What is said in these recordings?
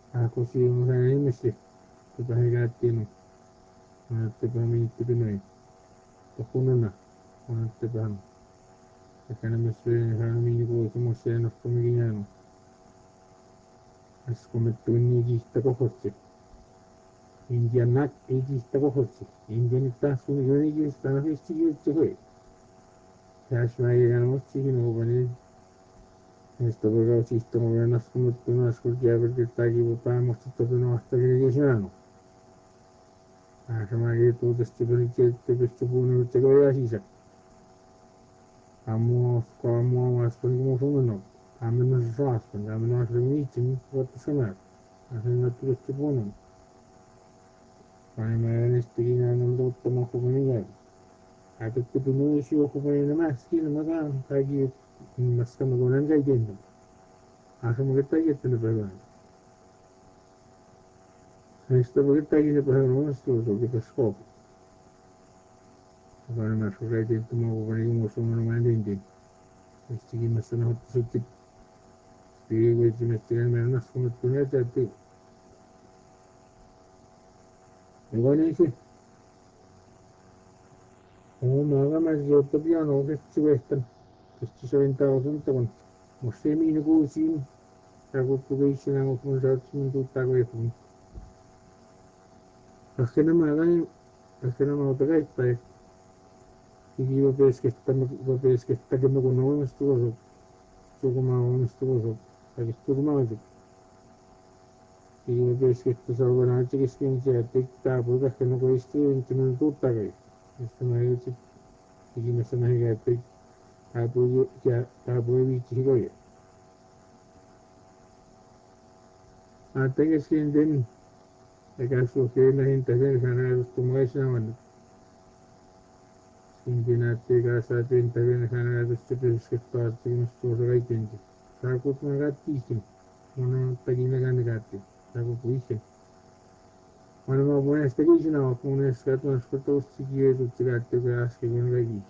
Akusimu sana imisi tupahigatiinu tupahami tipinoi takununa tupaham akana miswe hanumi ko sumoseno kumigiano askumetuni gistakohotsi indianak egistakohotsi indianita sumigoni gistana fistigiutsi Kashmaiganotsi ginobani esto porque sisto movernas como tú no escuchas porque está aquí votamos todo no hasta que llegue Ashmagi tu testibuni te testibuni te goya sisa amo aspen como suno ameno jaspen ameno asremitin what sanar asena tu testibuni pani me nestigina non do tomo comunidad a que tu no si o comunidad más que no magan tagi maskama gonan ga idendo asmo que tagi te no perdón esto porque tagi se puede no esto so que te scopo para más que te tomo comunidad como no mandindi estigi masana hot Spirit mestiran menos como tú no te ti. Igual dice, como me haga más yo te piano que estuve que estoy aventado junto con Moshe mi no kusin, hago tu que hice na como ya tu tu tago y pum. Es que no me hagan, es que no me otra esta y yo ves que está que me conoce estuvo como un estuvo que estuvo como y yo ves que esto es algo nacho que es que me se te porque es que no puedes tú en tu no tu tago. Esto me ha dicho que me se me ha tabu chigoya atenge skin ega su que la gente ve ganar como es na sin dinate ga sa tin te ve ganar de este que está sin su rating sa ko con gatti sin una tagina gan gatti sa ko puise bueno ma buena este que no con es que tú es que tú sigue tu gatti que as que con gatti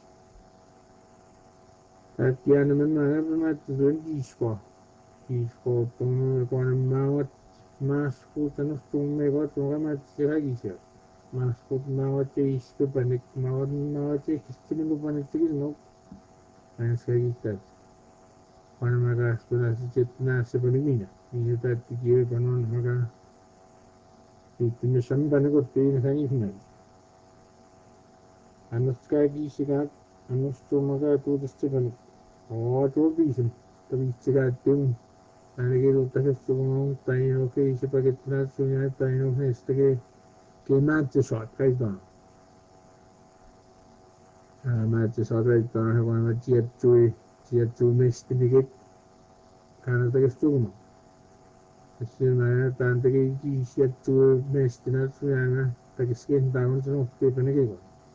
Tatiana me tu disco disco tomo con más justo no estuvo mejor tomo más será Mascot mawate isto panik mawate kistino panik no ansayistas para magas para sijet na se panimina ini tati kiwe panon maga itime sami panik ko tin sani final anuska ki sigat anusto maga tu deste panik o to bisim tabi sigat tum anege ruta se sumo taino ke ise paketina sunya taino este que match shot kai don match shot kai don he wan jet chui mesti dikit kana ta stugma sina tan ta ki jet chui mesti na suana ta ki skin down so te pane ke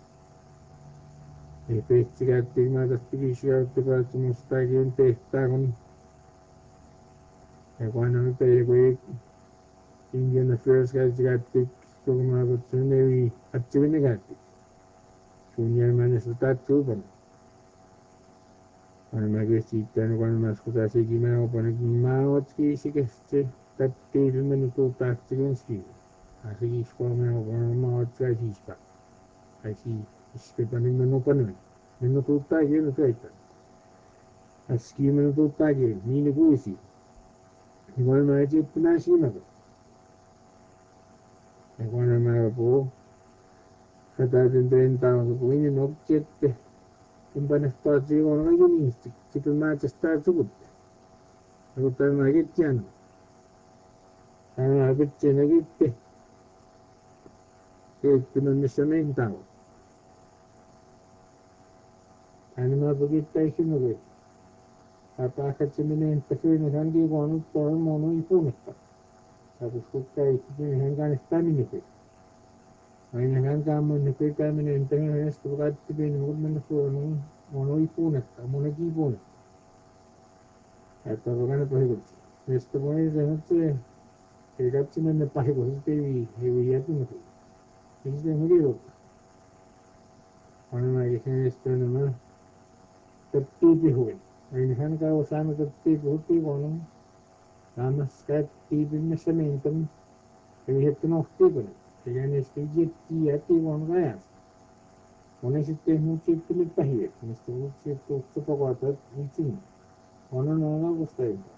e pesti ga ti ma ta ti shi ga te pa tu sta ki un te sta con e wan no te ko Indian affairs ga ti stugma ko tune wi activine ga ti sunya mane su ta tu Cuando me visitan, cuando me escuchas aquí me voy a poner más que sí que este tatil minuto táctico en sí. Así es como me voy a poner más que así está. Así es que también me no ponen. Minuto táctico no sé. Así que minuto táctico ni negocio. Igual me ha hecho una china. Igual me puedo. Cada vez intentamos que viene no objeto. Un buen espacio con un guionista. Si que más está todo. Me gusta más que tiano. A veces tiene que non mi sementavo. Anima bugita ishinu ge. Apaka chiminente fine hangi gonu toy mono ipunita. Sabu skukka ikini hangan stamini ge. Aina hanga mun ke kaminente ne stu gatti bin mun fono mono ipunita mono gibuna. Ata bogana pahigo. Esto pone de noche que gatti ne pahigo este vi yatu ne. Este murió. Anima ge esto ne ma तत्ती भी हुए इन का वो सामने तत्ती होती कौन Damas ka tipin na sementum, kaya pinoftigal. Kaya neskrijit tiati on gayas. Ona sitten muutsi tuli pähiä, mistä muutsi tuossa pakotat itsin. Ona nolla kustai.